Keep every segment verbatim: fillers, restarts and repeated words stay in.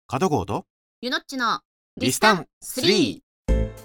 角郷とゆのっちのリスタンスリー。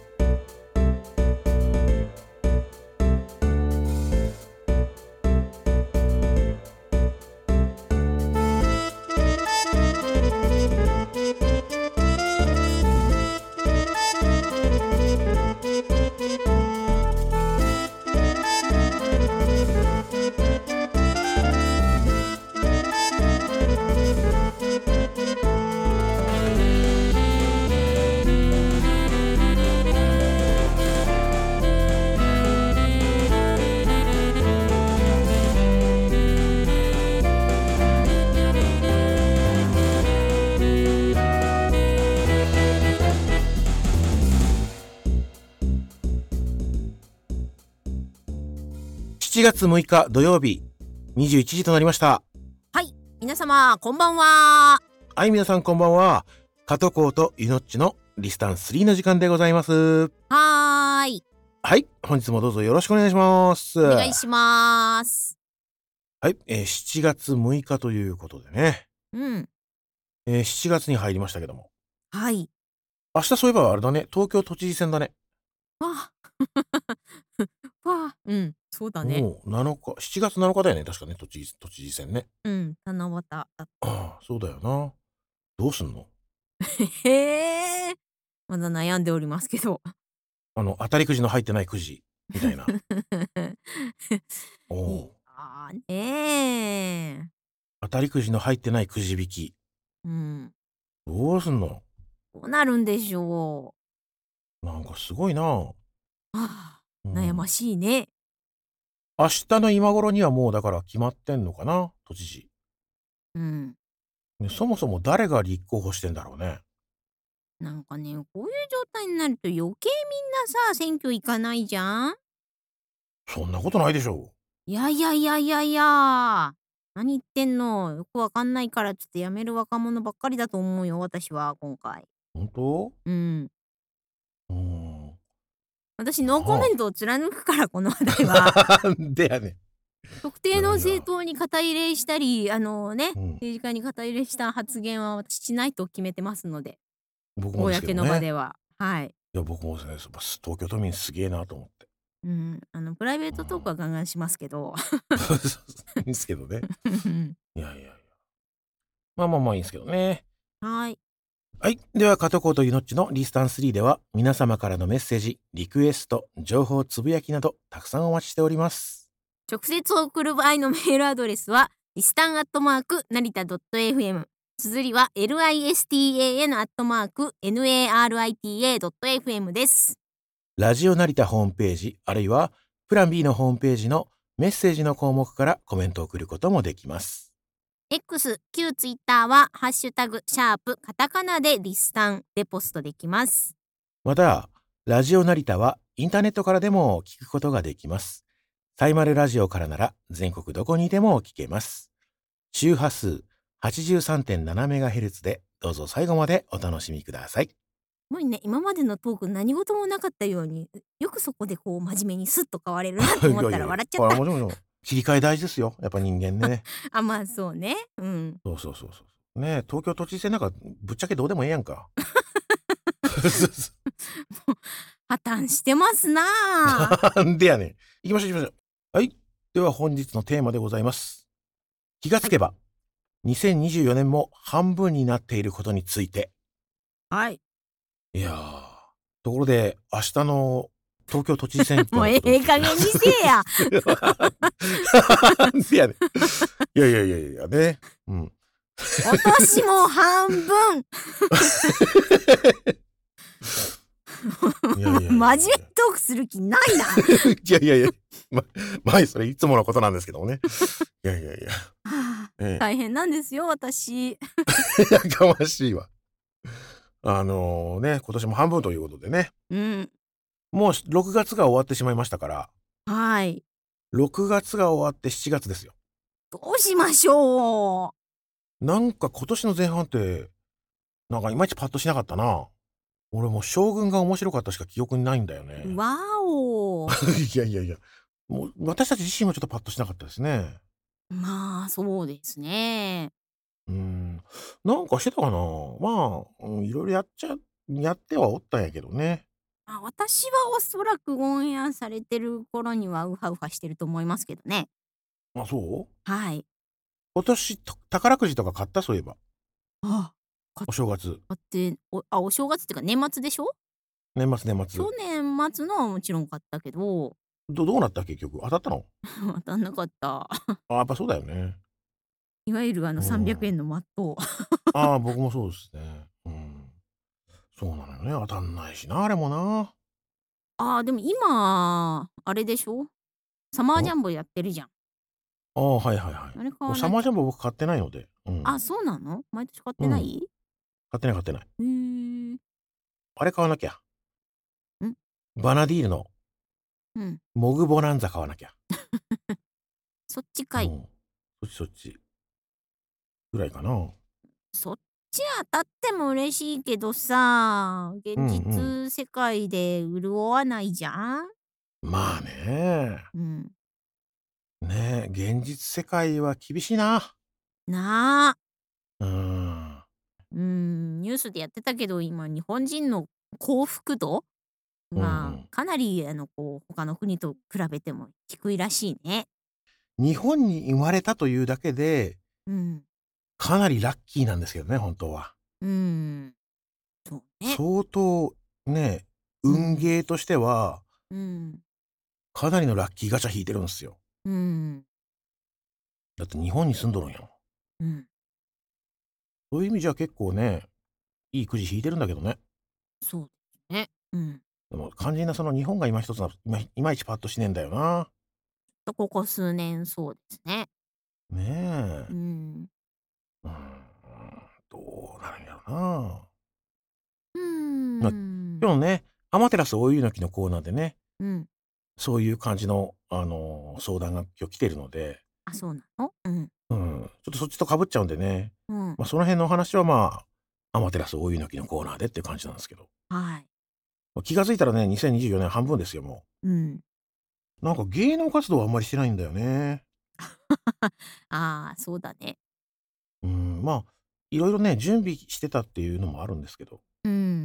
しちがつむいか土曜日にじゅういちじとなりました。 はい、皆様こんばんは。 はい、皆さんこんばんは。角郷とゆのっちのリスタンスリーの時間でございます。 はーい、 はい、本日もどうぞよろしくお願いします。 お願いします。 はい、えー、しちがつむいかということでね、 うん、 えー、しちがつに入りましたけども、 はい。 明日そういえばあれだね、東京都知事選だね。 わあわあ、うん、そうだね。 もうなのか、しちがつなのかだよね、確かね、都知事、都知事選ね。 うん、七夕だ。 ああ、そうだよな。どうすんの？ へえ、まだ悩んでおりますけど。 あの、当たりくじの入ってないくじみたいな。おいお。 やーねー。 当たりくじの入ってないくじ引き。 うん、 どうすんの？ どうなるんでしょなんかすごいな。 う。はあ、 うん。 悩ましいね。 明日の今頃にはもうだから決まってんのかな、都知事。 うん。 ね、そもそも誰が立候補してんだろうね。 なんかね、こういう状態になると余計みんなさ、選挙行かないじゃん。 そんなことないでしょいやいやいやいやいや。何言ってんの。よくわかんないからちょっとやめる若者ばっかりだと思うよ、私は今回。 う。本当？ うん。 うーん。 私ノーコなメントを貫くから、この話題は。 あ。なんでやね特定ん。いのやいや。 政党に肩入れしたり、あのね、 うん。 政治家に肩入れした発言は私しないと決めてますので、 僕もですけ公の場どね。 では。はい。 いや、僕もですね、東京都民すげえなと思って。 うん、あのプライベーうん。 トトークはガンガンしますけど。 そうそうそういいんですけどね。いやいやいや。まあまあまあいいんですけどね。 はい。 はい。では、加藤コーとゆのっちのリスタンスリーでは、皆様からのメッセージ、リクエスト、情報つぶやきなど、たくさんお待ちしております。 直接送る場合のメールアドレスは、リスタンアットマーク、成田 .fm。綴りは、listan アットマーク、narita.fm です。 ラジオ成田ホームページ、あるいは、プラン B のホームページのメッセージの項目からコメントを送ることもできます。 X、旧 Twitter は、ハッシュタグ、シャープ、カタカナでリスタンでポストできます。 また、ラジオ成田はインターネットからでも聞くことができます。サイマルラジオからなら全国どこにでも聞けます。周波数 はちじゅうさんてんななメガヘルツ でどうぞ最後までお楽しみください。 もうね、今までのトーク何事もなかったように、よくそこでこう真面目にスッと変われるなと思ったら笑っちゃっこれた。 もちろんもちろん切り替え大事ですよ。やっぱ人間ね。 あ、まあそうね。うん。 そうそうそうそう。ねえ、東京都知事選なんかぶっちゃけどうでもええやんか。そうそうもう破綻してますなあ。 なんでやねん。行きましょう行きましょう。はい。では本日のテーマでございます。気がつけば、にせんにじゅうよねんも半分になっていることについて。 はい。 いやー、ところで、明日の東京都知事選挙もうえのことえ加減にせえや。 なんでやねん。いやいやいやいやね。うん。 今年も半分。 いやいやいやいや真面目にトークする気ないな。 いやいやいや、ま、まあ、それいつものことなんですけどもね。いやいやいや。 はあ、 え大変なんですよ、私。 え。やかましいわ。あのね、今年も半分ということでね。 うん。 もうろくがつが終わってしまいましたから、 はい。 ろくがつが終わってしちがつですよ。 どうしましょなんか今年の前半って、なんかいまいちパッとしなかったな。俺もう将軍が面白かったしか記憶にないんだよう。 ね。 わお。 いやいやいや、もう私たち自身もちょっとパッとしなかったですね。 まあ、そうですね。 うーん。なんかしてたかな。まあ、うん、いろいろやっちゃやってはおったんやけどね。 あ、私はおそらくオンエアされてる頃にはウハウハしてると思いますけどね。 あ、そう？ はい。 今年、と宝くじとか買った？そういえば。 ああ、かお正月。 買って、おあ、お正月っていうか年末でしょ？ 年末年去末。 年末のはもちろん買ったけど、 どどうなった結局？当たったの？ 当たんなかった。 あ、やっぱそうだよね。 いわゆるあの300 うん。 円のマット。 ああ、僕もそうですね。うん。そうなのよね。当たんないしな、あれもな。 ああ、でも今、あれでしょ？サマージャンボやってるじゃん。 ああ、はいはいはい。 あれ買もうサマーわなきゃ。 ジャンボ僕買ってないので。うん。 あ、そうなの？毎年買っうん。 てない？ 買ってない買ってない。 へえ。 あれ買わなきゃ。 ん？ バナディールのうん。 モグボナンザ買わなきゃ。 そっちかい。 うん。そっちそっち。ぐらいかな。 そっち当たっても嬉しいけどさ、現うんうん。 実世界で潤わないじゃん？ まあね。 うん。 ねえ、現実世界は厳しいな。 なあ。 うーん。 うーん、ニュースでやってたけど、今日本人の幸福度うんうがん。 かなりあの、こう、他の国と比べても低いらしいね。 日本に生まれたというだけで、 うん。 かなりラッキーなんですけどね、本当は。 うーん。そうね。 相当ね、運うん。 ゲーとしては、 うん。 かなりのラッキーガチャ引いてるんすよ。 うん。 だって日本に住んどるんやもん。 うん。 そういう意味じゃ結構ね、いいくじ引いてるんだけどね。 そうですね。うん。 でも肝心なその日本が今一つな、いまいまいちパッとしねえんだよな。 と、ここ数年そうですね。 ねえ。 うん。 うーん、どうなるんやろな。 うーま、 ん。 今日ね、アマテラス大湯の木のコーナーでね、 うん。 そういう感じの、あの、相談が今日来てるので、 あ、そうなの？うん。 うん、ちょっとそっちとかぶっちゃうんでね、 うん。 ま、その辺のお話は、まあ、アマテラス大湯の木のコーナーでっていう感じなんですけど。 はい。 ま、気が付いたらね、にせんにじゅうよねん半分ですよ、もうん。 う。なんか芸能活動はあんまりしてないんだよね。 ああ、そうだね。 うん、まあ、いろいろね、準備してたっていうのもあるんですけど。 うん。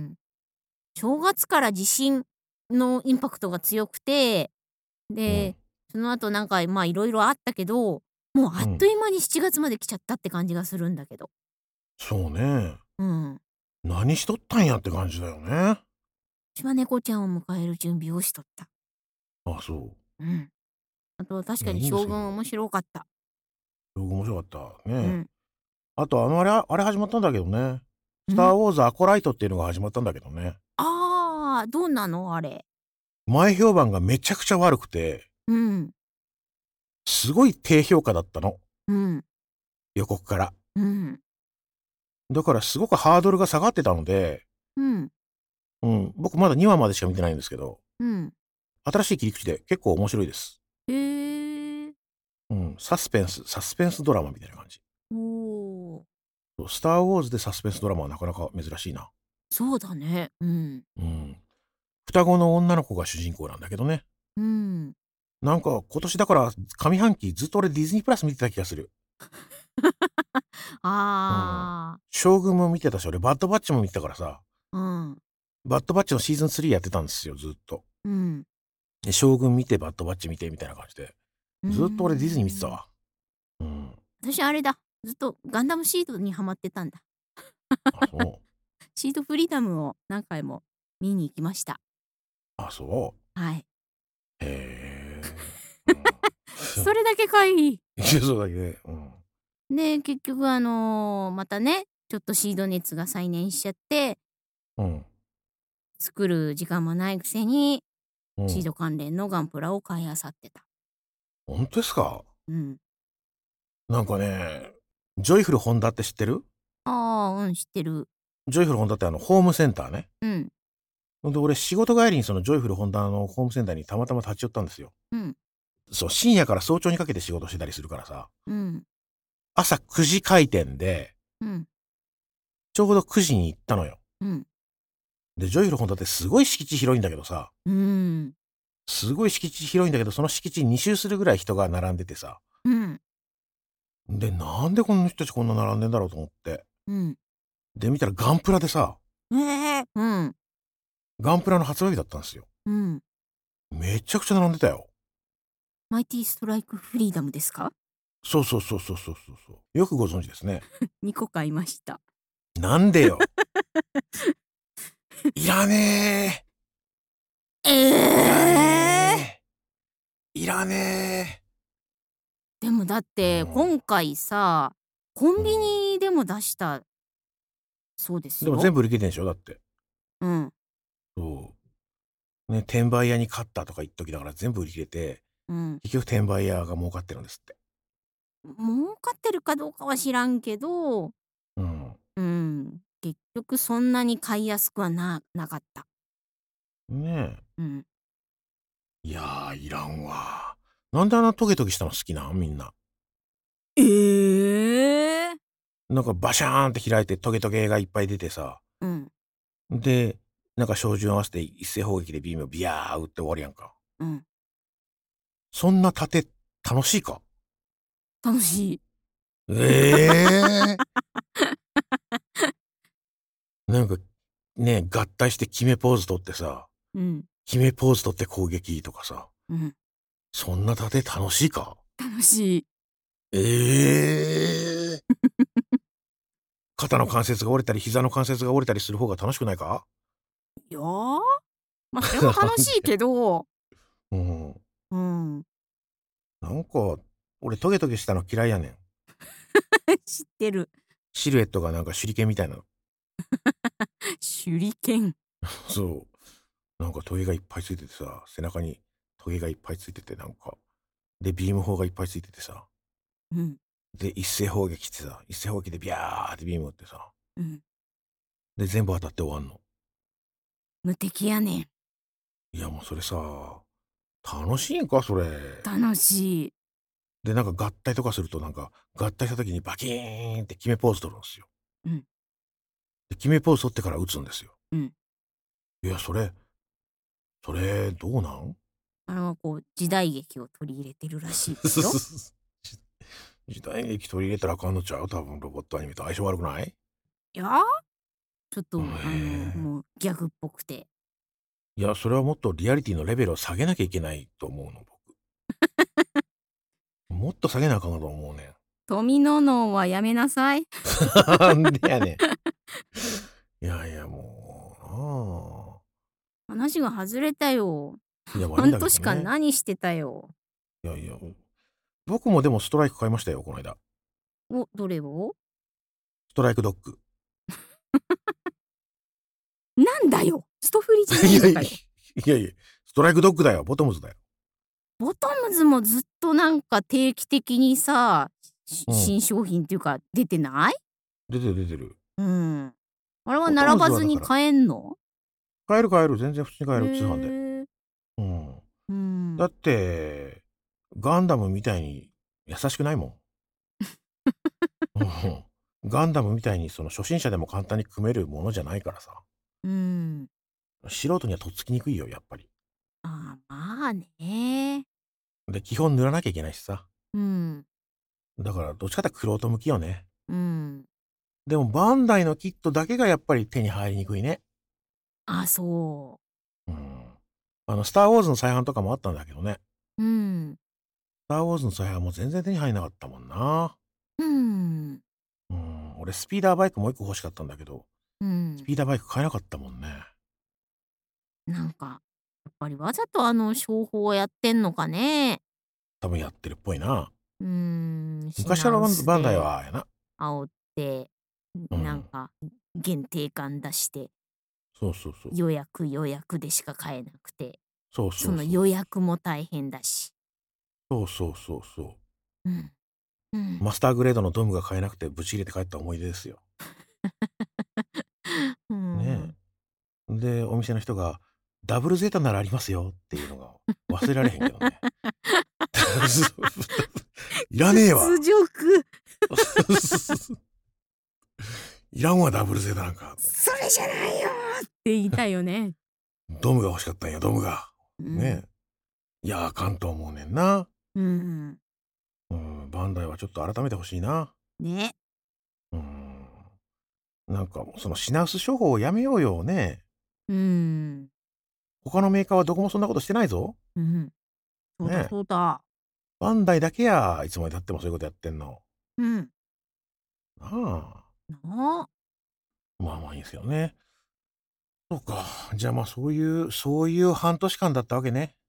正月から地震のインパクトが強くて、で、 うん、 その後なんか、まあ、いろいろあったけど、もうあっとうん。 いう間にしちがつまで来ちゃったって感じがするんだけど。 そうね。 うん。 何しとったんやって感じだよね。 私は猫ちゃんを迎える準備をしとった。 あ、そう。 うん。あとは確いや、 かにいいんですけど。 将軍面白かった。 面白かった。ね。 うん。 あと、あの、あれあれ始まったんだけどね。スター・ん？ ウォーズ・アコライトっていうのが始まったんだけどね。 ああ、どうなの？あれ。 前評判がめちゃくちゃ悪くて、 うん。 すごい低評価だったの。 うん。 予告から。 うん。 だからすごくハードルが下がってたので、 うん。 うん、僕まだにわまでしか見てないんですけど、 うん。 新しい切り口で結構面白いです。 へえ。 うん、サスペンス、サスペンスドラマみたいな感じ。 おお。 スター・ウォーズでサスペンスドラマはなかなか珍しいな。 そうだね。うん。 うん。双子の女の子が主人公なんだけどね。 うん。 なんか今年だから上半期ずっと俺ディズニープラス見てた気がする。うん。 ああ。 将軍も見てたし、俺バッドバッチも見てたからさ、 うん。 バッドバッチのシーズンスリーやってたんですよ、ずっと。 うん。 で、将軍見て、バッドバッチ見てみたいな感じで。 うーずっと俺ディズニー見てたん。 わ。うん。 私あれだ、ずっとガンダムシードにハマってたんだ。 あ、そう。 シードフリーダムを何回も見に行きました。 あ、そう。 はい。 へえ。うん。 それだけかい。 そうだけね。うん。 で、結局あの、またね、ちょっとシード熱が再燃しちゃって、 うん。 作る時間もないくせに、 うん。 シード関連のガンプラを買い漁ってた。 ほんとですか？ うん。 なんかね、ジョイフルホンダって知ってる？ ああ、うん、知ってる。 ジョイフルホンダってあのホームセンターね。 うん。 ほんで俺仕事帰りにそのジョイフルホンダのホームセンターにたまたま立ち寄ったんですよ。 うん。 そう、深夜から早朝にかけて仕事してたりするからさ、 うん。 朝くじ開店で、 うん。 ちょうどくじに行ったのよ。 うん。 で、ジョイフルホンダってすごい敷地広いんだけどさ、 うーん。 すごい敷地広いんだけど、その敷地に周するぐらい人が並んでてさ、 うん。 で、なんでこの人たちこんな並んでんだろうと思って。 うん。 で、見たらガンプラでさ、 ええ、うん。 ガンプラの発売日だったんですよ。 うん。 めちゃくちゃ並んでたよ。 マイティストライクフリーダムですか？ そうそうそうそうそうそうそう。よくご存知ですね。 にこ買いました。 なんでよ。いらねええ。いらえ。 ねえ。いらねでもだっえ。 てうん。 今回さ、コンビうん。 ニでも出したそうですよ。 でも全部売り切れてんでしょ、だって。 うん。 そう。ね、転売屋に勝ったとか言っときながら全部売り切れて、 うん。 結局転売屋が儲かってるんですって。 儲かってるかどうかは知らんけど、 うん。 うん、結局そんなに買いやすくはななかった。 ねうん。 え。いやー、いらんわ。なんであんなトゲトゲしたの好きなんみんな。 ええ。 なんかバシャーンって開いてトゲトゲがいっぱい出てさ。 うん、 で、なんか照準合わせて一斉砲撃でビームをビヤー撃って終わりやんか。 うん。 そんな盾楽しいか？ 楽しい。 ええー。なんか、ね、合体して決めポーズ取ってさ、 うん、 決めポーズ取って攻撃とかさ、 うん。 そんな盾楽しいか？ 楽しい。 ええー。肩の関節が折れたり、膝の関節が折れたりする方が楽しくないか？ いや、ま、それも楽しいけど、 うん。 うん。 なんか、俺トゲトゲしたの嫌いやねん。 知ってる。 シルエットがなんか手裏剣みたいなの。 手裏剣。 そう。なんかトゲがいっぱいついててさ、背中にトゲがいっぱいついててなんか、で、ビーム砲がいっぱいついててさ、 うん、 で、一斉砲撃ってさ、一斉砲撃でビャーってビーム撃ってさ、 うん。 で、全部当たって終わんの。 無敵やねん。 いやもうそれさ、楽しいんかそれ。 楽しい。 で、なんか合体とかするとなんか、合体した時にバキーンって決めポーズ取るんですよ。 うん、 で、決めポーズ取ってから撃つんですよ。 うん。 いや、それ、それ、どうなん？ あれはこう時代劇を取り入れてるらしいですよ。 時代劇取り入れたらあかんのちゃう？多分ロボットアニメと相性悪くない？ いや、ちょっへとあの、 え。 もうギャグっぽくて。 いや、それはもっとリアリティのレベルを下げなきゃいけないと思うの、僕。もっと下げなあかんかと思うねん。 富の脳はやめなさい。 なんでやねん。いやいや、も話が外れたよ。 うなあ。いや、悪いんだけ半年間どね。 何してたよ。 いやいや、僕もでもストライク買いましたよ、この間。 お、どれを？ ストライクドッグ。 なんだよ。ストフリじゃないやいや、 いのかよ。 いやいや、ストライクドッグだよ、ボトムズだよ。 ボトムズもずっとなんか定期的にさ、しうん。 新商品っていうか出てない？ 出てる出てる。 うん。あれはボトムズ並ばはだから、 ずに買えんの？ 買える買える、全然普通に買へえる、通販で。 え。 うん。 うん。 だって、ガンダムみたいに優しくないもん。うん。ガンダムみたいにその初心者でも簡単に組めるものじゃないからさ。 うん。 素人にはとっつきにくいよ、やっぱり。 ああ、まあね。 で、基本塗らなきゃいけないしさ。 うん。 だからどっちかって玄人向きよね。 うん。 でもバンダイのキットだけがやっぱり手に入りにくいね。 あ、そうん。あの、スター・ウォーズの再販とかもあったんだけどね。 う。うん。 スター・ウォーズの再販も全然手に入んなかったもんな。 うん。 うん。俺スピーダーバイクもう一個欲しかったんだけど、 うん。 スピーダーバイク買えなかったもんね。 なんか、やっぱりわざとあの商法をやってんのかね。 多分やってるっぽいな。 うーん、 昔から品薄バンダイではやな。 煽って、 うん。 なんか限定感出して、 そうそうそう。 予約予約でしか買えなくて、 そうそのそうそう。 予約も大変だし。 そうそうそうそう。 うん、うん。 マスターグレードのドムが買えなくてブチ切れて帰った思い出ですよ。 うねん。 え。で、お店の人が、ダブルゼータならありますよっていうのが忘れられへんけどね。いらねえわ。 屈辱。 いらんわ、ダブルゼータなんか。 それじゃないよって言いたいよね。 ドムが欲しかったんや、ドムが。 うん。 ねえ。いや、あかんと思うねんな。 うん。 うん、バンダイはちょっと改めてほしいな。 ね。 うん。なんか、その品薄処方をやめようよね。 うーん。 他のメーカーはどこもそんなことしてないぞ。 うん。そうだね。 そうだ。 バンダイだけや、いつまで経ってもそういうことやってんの。 うん。 なあ。 なあ。 まあまあいいんすよね。そうか。じゃあまあそういうそういう半年間だったわけね。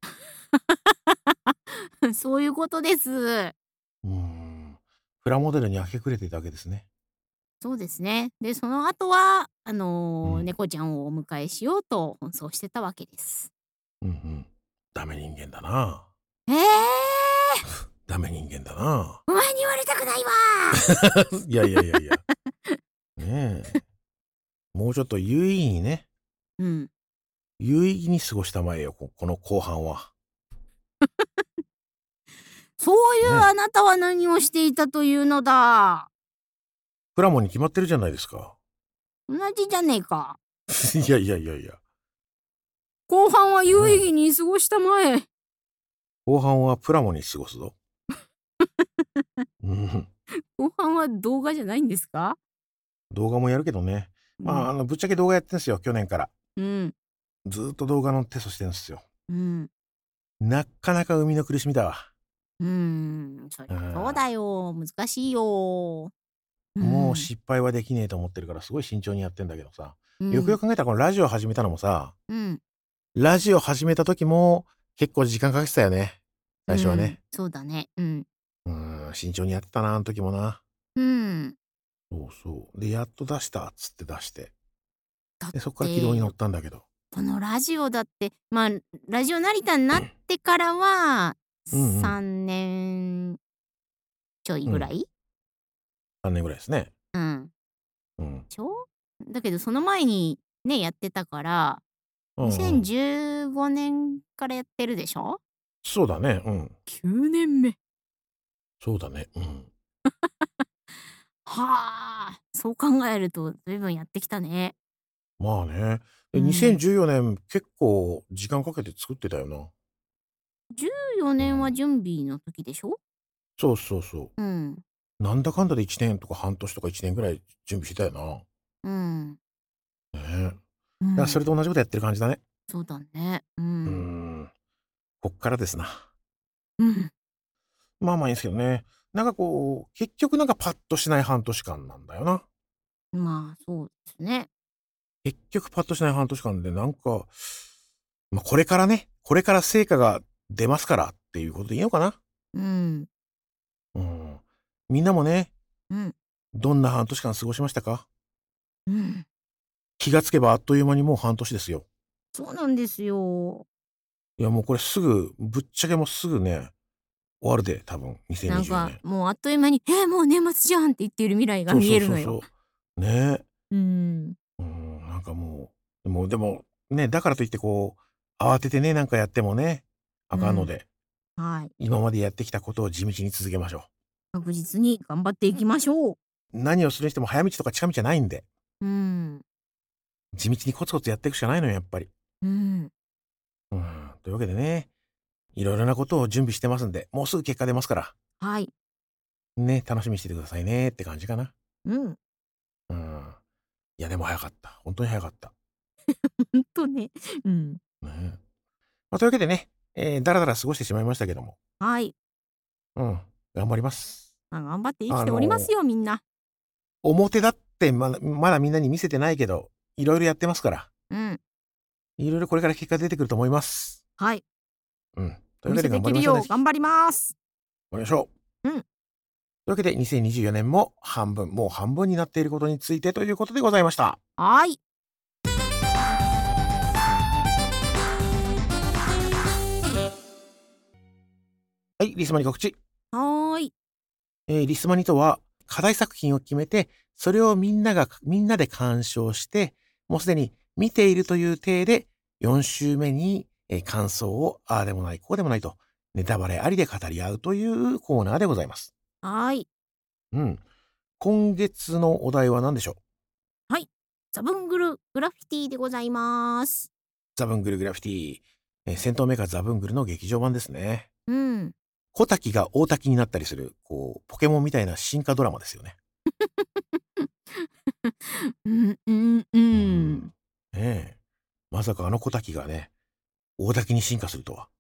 そういうことです。 うーん。プラモデルに明け暮れていたわけですね。 そうですね。で、その後は、あの、 うん。 猫ちゃんをお迎えしようと奔走してたわけです。 うんうん。ダメ人間だな。 ええ！ ダメ人間だな。 お前に言われたくないわ。 いやいやいやいや。ねえ。もうちょっと有意義にね、 うん。 有意義に過ごしたまえよ、ここの後半は。 そういうねえ。 あなたは何をしていたというのだ。 プラモに決まってるじゃないですか。 同じじゃねえか。 いやいやいやいや。 後半は有意ねえ。 義に過ごしたまえ。 後半はプラモに過ごすぞ。うん。 後半は動画じゃないんですか？ 動画もやるけどね。まあ、 うん。 あの、ぶっちゃけ動画やってんすよ、去年から。 うん。 ずーっと動画のテストしてんすよ。 うん。 なかなか生みの苦しみだわ。 うーん、そりうゃそうだん。 よ。難しいよ。うーもうん。 失敗はできねえと思ってるからすごい慎重にやってんだけどさ。 うん。 よくよく考えたらこのラジオ始めたのもさ、 うん。 ラジオ始めた時も結構時間かけてたよね。 うん。 最初はね。 そうだね。うん。 うーん、慎重にやってたな、あん時もな。 うん。 そうそう。で、やっと出したっつって出して。 だっで、そっから軌道に乗て、 ったんだけど。 このラジオだって、まあ、ラジオ成田になってからは、 うんうん。 さんねんちょいうん。 ぐらい？ さんねんぐらいですね。 うん。 うん。 ちょだけどその前にね、やってたから、 うんうん。 にせんじゅうごねんからやってるでしょそうだね。うん。 ？きゅうねんめ。 そうだね。うん。 はあ、そう考えると随分やってきたね。 まあね。え、 うん。 にせんじゅうよねん結構時間かけて作ってたよな。 じゅうよねんはうん。 準備の時でしょ？ そうそうそうん。 う。なんだかんだでいちねんとか半年とかいちねんぐらい準備してたよな。 うん。 ねえ。だからそうん。 れと同じことやってる感じだね。 そうだね。ううーん。 ん。こっからですな。 うん。 まあまあいいんすけどね。なんかこう、結局なんかパッとしない半年間なんだよな。 まあ、そうですね。 結局パッとしない半年間でなんか、ま、これからね、これから成果が出ますからっていうことでいいのかな。 うん。 うん。みんなもね、 うん。 どんな半年間過ごしましたか？ うん。 気がつけばあっという間にもう半年ですよ。 そうなんですよ。 いやもうこれすぐ、ぶっちゃけもうすぐね、終わるで、多分、 なんにせんにじゅうよねん。 かもうあっという間に「え、もう年末じゃん」って言っている未来がそうそう見えるのよ。 そうそう。ね。 うーん。 うーん、なんかもう、もうでも、ね、だからといってこう、慌ててね、なんかやってもね、あうん。 かんので、 はい。 今までやってきたことを地道に続けましょ確実に頑張っていきましょう。 う。何をするにしても早道とか近道じゃないんで、 うーん。 地道にコツコツやっていくしかないのよ、やっぱり。 うーん。 うん、というわけでね、いろいろなことを準備してますんで、もうすぐ結果出ますから、 はい。 ね、楽しみにしててくださいねって感じかな。 うん。 うん。いや、でも早かった。本当に早かった。 ほんとね。うん。 ね。まあ、というわけでね、えー、だらだら過ごしてしまいましたけども、 はい。 うん、頑張ります。 ま、頑張って生きておりまあの、 すよ、みんな。 表だってまだまだみんなに見せてないけど、いろいろやってますから、 うん。 いろいろこれから結果出てくると思います。 はい。 うん。というわけでお見せできる頑張りましょうね、ぜひ。 よう頑張ります。 頑張りましょう。 うん。 というわけでにせんにじゅうよねんも半分、もう半分になっていることについてということでございました。 はい。 はい、リスマに告知。 はーい。 えー、リスマニとは課題作品を決めて、それをみんなが、みんなで鑑賞して、もうすでに見ているという体で、よん週目に、えー感想を、ああでもない、こうでもないと、ネタバレありで語り合うというコーナーでございます。 はーい。 うん。今月のお題は何でしょう？ はい。ザブングルグラフィティでございます。 ザブングルグラフィティ。えー戦闘メーカーザブングルの劇場版ですね。 うん。 小滝が大滝になったりする、こう、ポケモンみたいな進化ドラマですよね。 うん、うん、ううーん。 ん。ねえ。まさかあの小滝がね、大滝に進化するとは。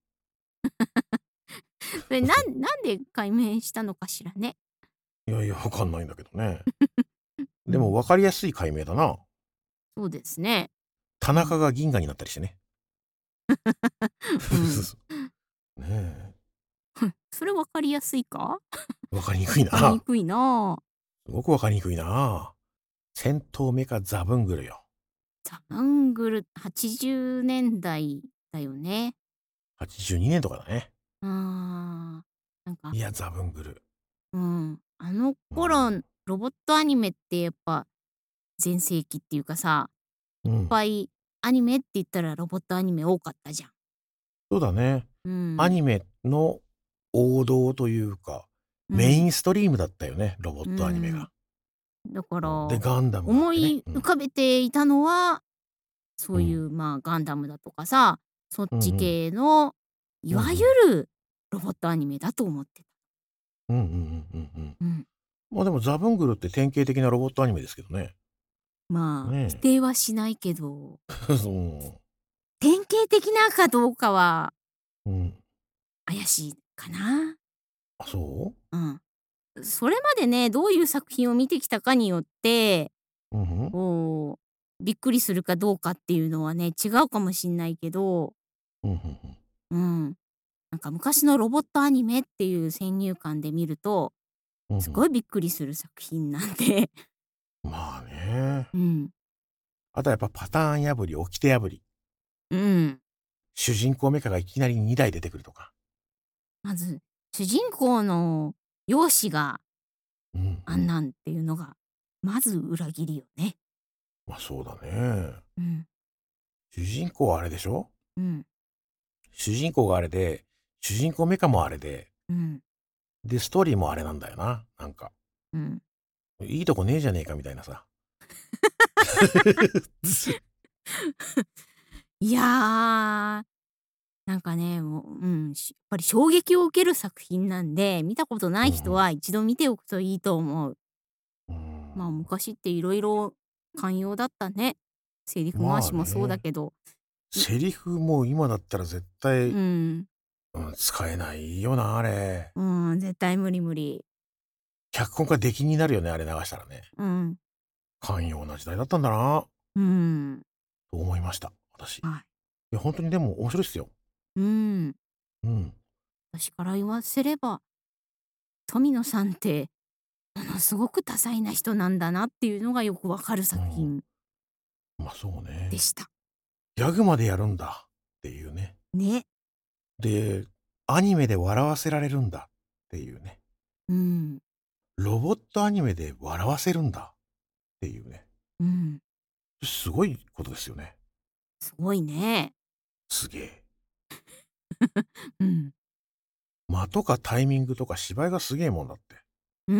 それ、なんなんで改名したのかしらね。 いやいや、わかんないんだけどね。 うん。 でも分かりやすい改名だな。 そうですね。 田うん。 中が銀河になったりしてね。 うそうん。 そうねえ。 それ分かりやすいか？ 分かりにくい分かりにな。 くいな。 すごく分かりにくいな。戦闘メカザブングルよ。 ザブングル、はちじゅうねんだいだよね。 はちじゅうにねんとかだね。 ああ、なんかいや、ザブングル。 うん、あのう頃、 ん。 ロボットアニメってやっぱ全盛期っていうかさ、いっうん。 ぱいアニメって言ったらロボットアニメ多かったじゃん。 そうだね。 うん。 アニメの王道というか、 うん。 メインストリームだったよね、ロボッうトアニメん。 が。 だからうん、で、ガンダムがあってね。 思いうん。 浮かべていたのは、そういうん。 うまあガンダムだとかさ、そっちうんうん。 系のいわうんうん。 ゆるロボットアニメだと思ってた。 うんうんうんうんうん。 うん。 ま、でもザブングルって典型的なロボットアニメですけどね。 まあ、否ね定はしないけど、 え。そう。 典型的なかどうかはうん。 怪しいかな。 あ、そう？ うん。それまでね、どういう作品を見てきたかによって、 うんふん。 こう、びっくりするかどうかっていうのはね、違うかもしんないけど、 うんふんふん。 うん。なんか昔のロボットアニメっていう先入観で見ると、 うんふん。 すごいびっくりする作品なんで。 まあね。 うん。 あとはやっぱパターン破り、掟破り。 うん。 主人公メカがいきなりにだい出てくるとか。 まず、主人公の容姿がうんうん。 あんなんっていうのが、まず裏切りよね。 ま、そうだね。 うん。 主人公はあれでしょ？ うん。 主人公があれで、主人公メカもあれで、 うん。 で、ストーリーもあれなんだよな、なんか。 うん。 いいとこねえじゃねえかみたいなさ。 いや、なんかね、もう、うん、しやっぱり衝撃を受ける作品なんで、見たことなうんうん。 い人は一度見ておくといいと思う。 うーまあ、 ん。 昔って色々寛容だったね。セリフ回まあしもそうだね。 けど。いセリフも今だったら絶対、 うん。 うん、使えないよな、あれ。 うん、絶対無理無理。 脚本家出禁になるよね、あれ流したらね。 うん。 寛容な時代だったんだな、 うん。 と思いました、私。いはい。 や、ほんとにでも面白いっすよ。 うん。 うん。 私から言わせれば、富野さんって、ものすごく多彩な人なんだなっていうのがよくわかるうん。 作品ま、そうね。 でした。 ギャグまでやるんだっていうね。 ね。 で、アニメで笑わせられるんだっていうね。 うん。 ロボットアニメで笑わせるんだっていうね。 うん。 すごいことですよね。 すごいね。 すげえ。 うん。 間とかタイミングとか芝居がすげえもんだって。 うん。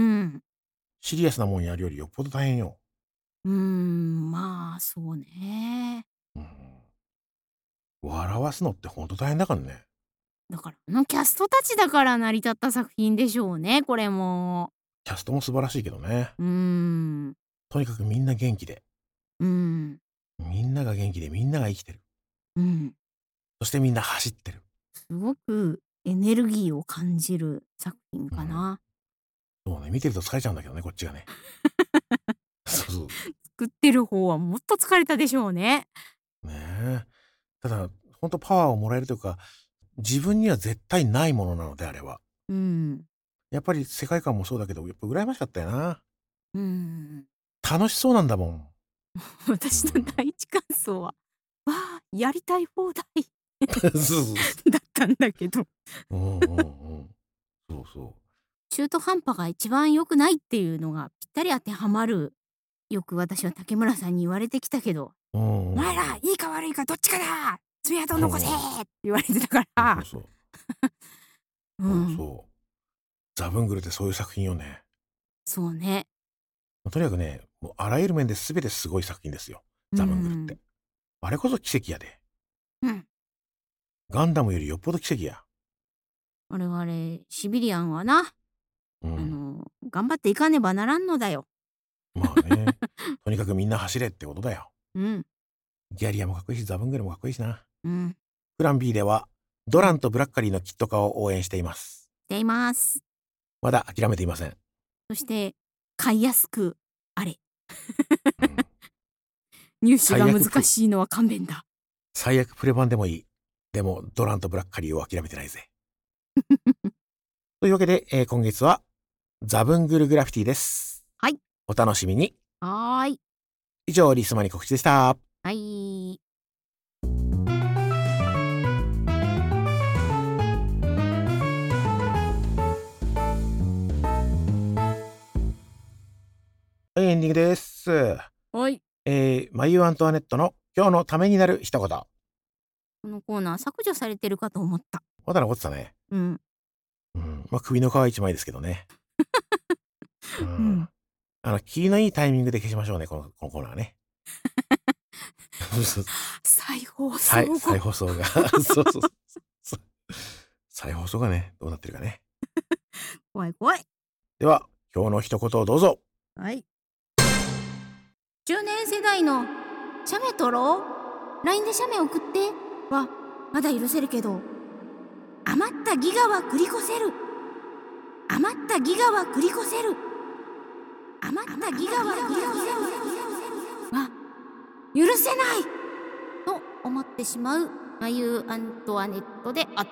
シリアスなもんやるよりよっぽど大変よ。 うーん、まあ、そうね。 うん。笑わすのってほんと大変だからね。 だから、あのキャストたちだから成り立った作品でしょうね、これも。 キャストも素晴らしいけどね。 うーん。 とにかくみんな元気で。 うん。 みんなが元気でみんなが生きてる。 うん。 そしてみんな走ってる。 すごくエネルギーを感じる作品うん。 かな。 そうね、見てると疲れちゃうんだけどね、こっちがね。そうそう。 作ってる方はもっと疲れたでしょうね。 ねえ。ただ、ほんとパワーをもらえるというか、自分には絶対ないものなので、あれは。 うん。 やっぱり世界観もそうだけど、やっぱ羨ましかったよな。 うん。 楽しそうなんだもん。う私のん。 第一感想は、わあ、やりたい放題そうそうそう。 だったんだけど。 うんうんうん。そうそう。 中途半端が一番良くないっていうのがぴったり当てはまる。よく私は竹村さんに言われてきたけど、 うんうんお前ら、 うん。 いいか悪いかどっちかだ爪痕残せうんうん。 って言われてたかそうそうら。 そう。 うん。 そうそう。ザブングルってそういう作品よね。 そうね。 とにかくね、もうあらゆる面で全てすごい作品ですよ。 うザブングルって。 ん。 あれこそ奇跡やで。 うん。 ガンダムよりよっぽど奇跡や。 我々シビリアンはな、 うん、 あの頑張っていかねばならんのだよ。 まあねとにかくみんな走れってことだよ。 うん。 ギャリアもかっこいいし、ザブングルもかっこいいしな。 うん。 プラン B ではドランとブラッカリーのキット化を応援しています。 しています。 まだ諦めていません。 そして買いやすくあれ。 うん、 入手が難しいのは勘弁だ。 最悪プレ版でもいい。でもドランとブラッカリーを諦めてないぜ。というわけで、えー、今月はザブングルグラフィティです。 はい。 お楽しみに。 はーい。 以上、リスマに告知でした。 はい。 エンディングです。 はい。 えー、マユ・アントワネットの今日のためになる一言。このコーナー削除されてるかと思った。 まだ残ってたね。 うん。 うん、まあ首の皮一枚ですけどね。うん、 うん、 あの気のいいタイミングで消しましょうね、このこのコーナーね。 再放送再再放送がそうそうそう再放送がねどうなってるかね。 怖い怖い。 では今日の一言をどうぞ。 はい。中年世代の写メ撮ろう ライン で写メ送ってはまだ許せるけど、余ったギガは繰り越せる余ったギガは繰り越せる余ったギガは繰り越せるは許せないと思ってしまうマユー・アントワネットであった。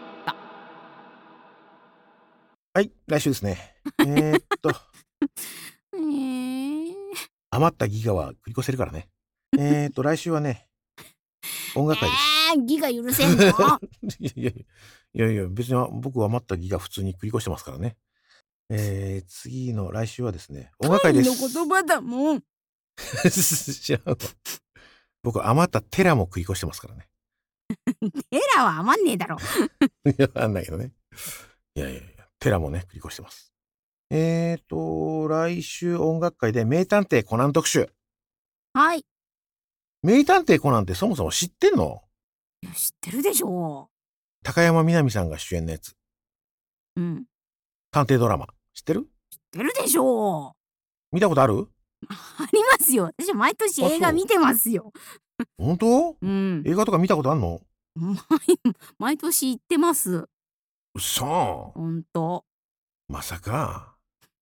はい、来週ですね。えー、っとえー、 余ったギガは繰り越せるからね。えー、っと来週はね音楽会です。 えー、ギガ許せんのいやいやいやいや別に僕は余ったギガ普通に繰り越してますからね。えー、次の来週はですね音楽会です。 神の言葉だもん知らんわ。僕は余ったテラも繰り越してますからね。 テラは余んねえだろ。 いやあんないけどね。いやいやいやテラもね繰り越してます。えーと来週音楽会で名探偵コナン特集。 はい。 名探偵コナンってそもそも知ってんの？ いや知ってるでしょう。高山みなみさんが主演のやつ。 うん。 探偵ドラマ知ってる？ 知ってるでしょう。 見たことある？ ありますよ。私毎年映画見てますよ。 本当？ うん。 映画とか見たことあんの？ 毎毎年行ってます。 うそ。 ほんと。 まさか。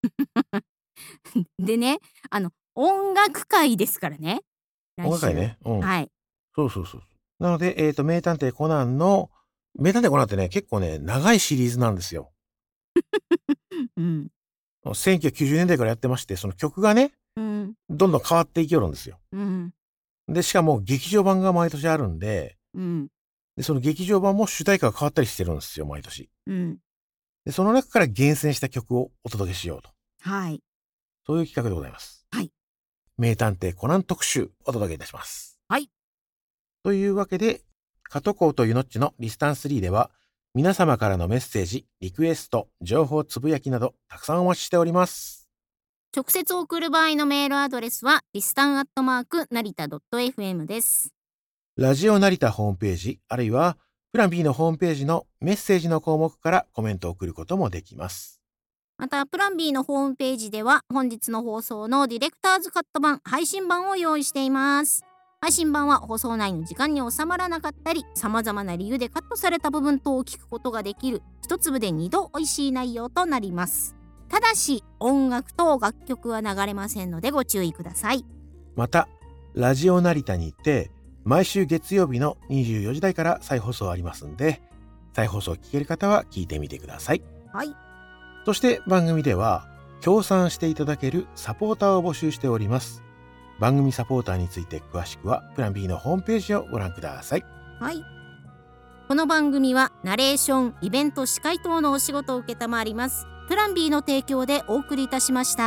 でね、あの音楽会ですからね。 音楽会ね。うん。 はい。 そうそうそう。なので、えっと、名探偵コナンの、名探偵コナンってね、結構ね、長いシリーズなんですよ。 うん。 せんきゅうひゃくきゅうじゅうねんだいからやってまして、その曲がね、 うん。 どんどん変わっていきよるんですよ。 うん。 で、しかも劇場版が毎年あるんで、 うん。 で、その劇場版も主題歌が変わったりしてるんですよ、毎年。 うん。 で、その中から厳選した曲をお届けしようと。 はい。 そういう企画でございます。 はい。 名探偵コナン特集お届けいたします。 はい。 というわけで、加藤コーとユノッチのリスタンスリーでは、皆様からのメッセージ、リクエスト、情報つぶやきなど、たくさんお待ちしております。 直接送る場合のメールアドレスは、リスタンアットマーク成田 .fm です。 ラジオ成田ホームページ、あるいは、プラン B のホームページのメッセージの項目からコメントを送ることもできます。 また、プラン B のホームページでは、本日の放送のディレクターズカット版、配信版を用意しています。配信版は放送内の時間に収まらなかったり、様々な理由でカットされた部分等を聞くことができる、一粒で二度美味しい内容となります。ただし、音楽と楽曲は流れませんのでご注意ください。 また、ラジオ成田にて、毎週月曜日のにじゅうよじ台から再放送ありますんで、再放送聞ける方は聞いてみてください。 はい。 そして番組では、協賛していただけるサポーターを募集しております。番組サポーターについて詳しくはプラン B のホームページをご覧ください。 はい。この番組はナレーション、イベント、司会等のお仕事を受けたまわりますプラン B の提供でお送りいたしました。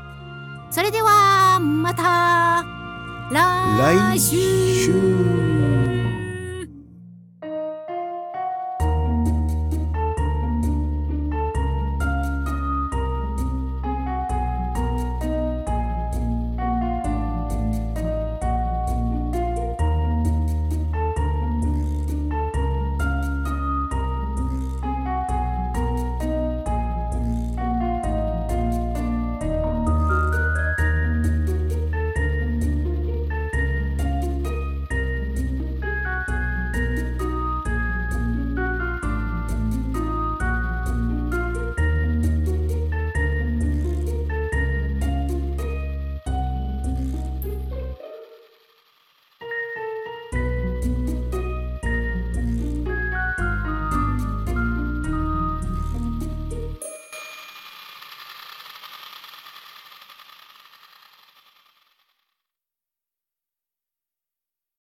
それではまた来週。 来週